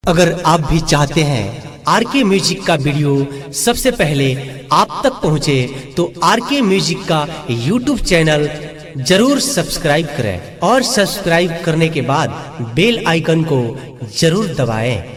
अगर आप भी चाहते हैं आरके म्यूजिक का वीडियो सबसे पहले आप तक पहुंचे तो आरके म्यूजिक का यूट्यूब चैनल जरूर सब्सक्राइब करें और सब्सक्राइब करने के बाद बेल आइकन को जरूर दबाएं।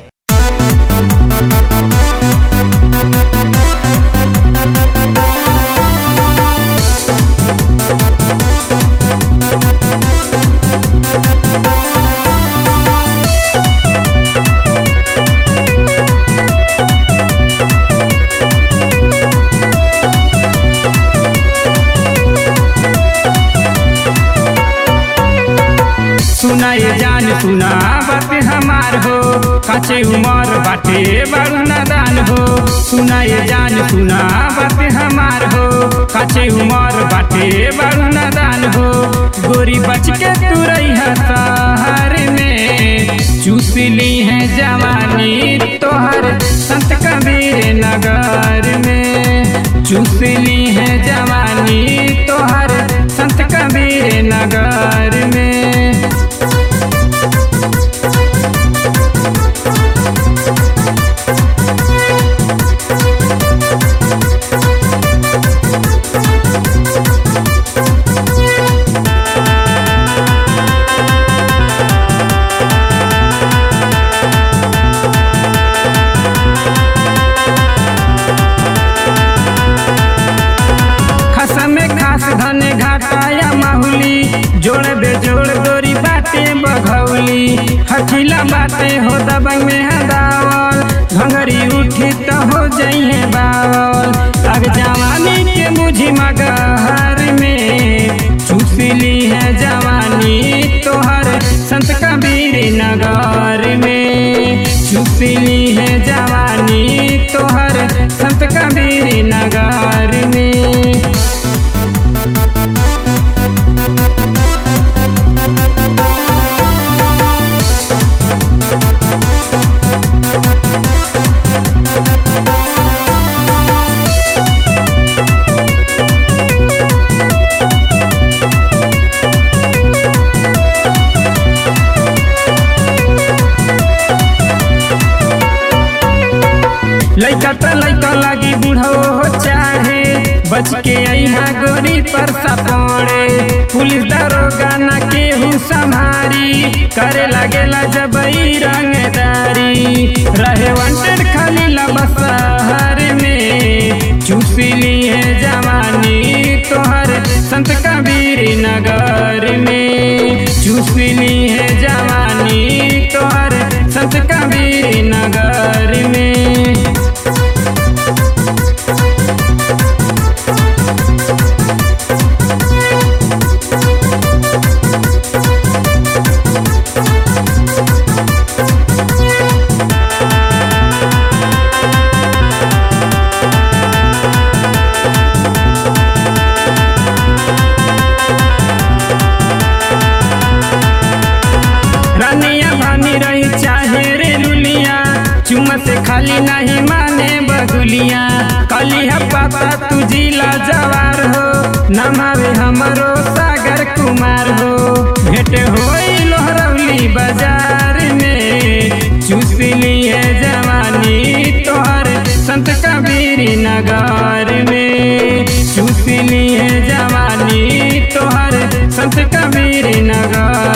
सुना ये जान सुना बात हमार हो काचे उमर बाटे बड़ू नादान हो। सुना ये जान सुना बात हमार हो काचे उमर बाटे बड़ू नादान हो। गोरी बच के तू रही शहर में चूस ली है जवानी तोहर संत कबीर नगर में। चूस ली है जवानी तोहर संत कबीर नगर में। धने घाटाया माहुली जोड़ बेजोड़ गोरी बाटे बघौली। हठीला बाटे हो दबंग में हदावल घंगरी उठी तो हो जाइए बावल। अब जवानी के मुझी मगहर में चूस ली है जवानी तोहर संत कबीर नगर में। चूस ली है जवानी तोहर संत कबीर नगर में। लइका तो लइका लगी बूढ़ो हो चाहे बच के यहाँ गोरी पर सपड़े। पुलिस दरोगा न केहू संभारी करे लगेला जब रंगदारी। रहे वांटेड खाली लबसहर में चूस ली है जवानी तोहर संत कबीर नगर में। चूस ली है जवानी तोहर संत कबीर नगर में। चुमा से खाली नहीं माने बगुलिया कली है पता तू जिला जवार हो नमावे हमरो सागर कुमार हो। भेंट होई लोहरौली बाजार में चूस ली है जवानी तोहर संत कबीर नगर में। चूस ली है जवानी तोहर संत कबीर नगर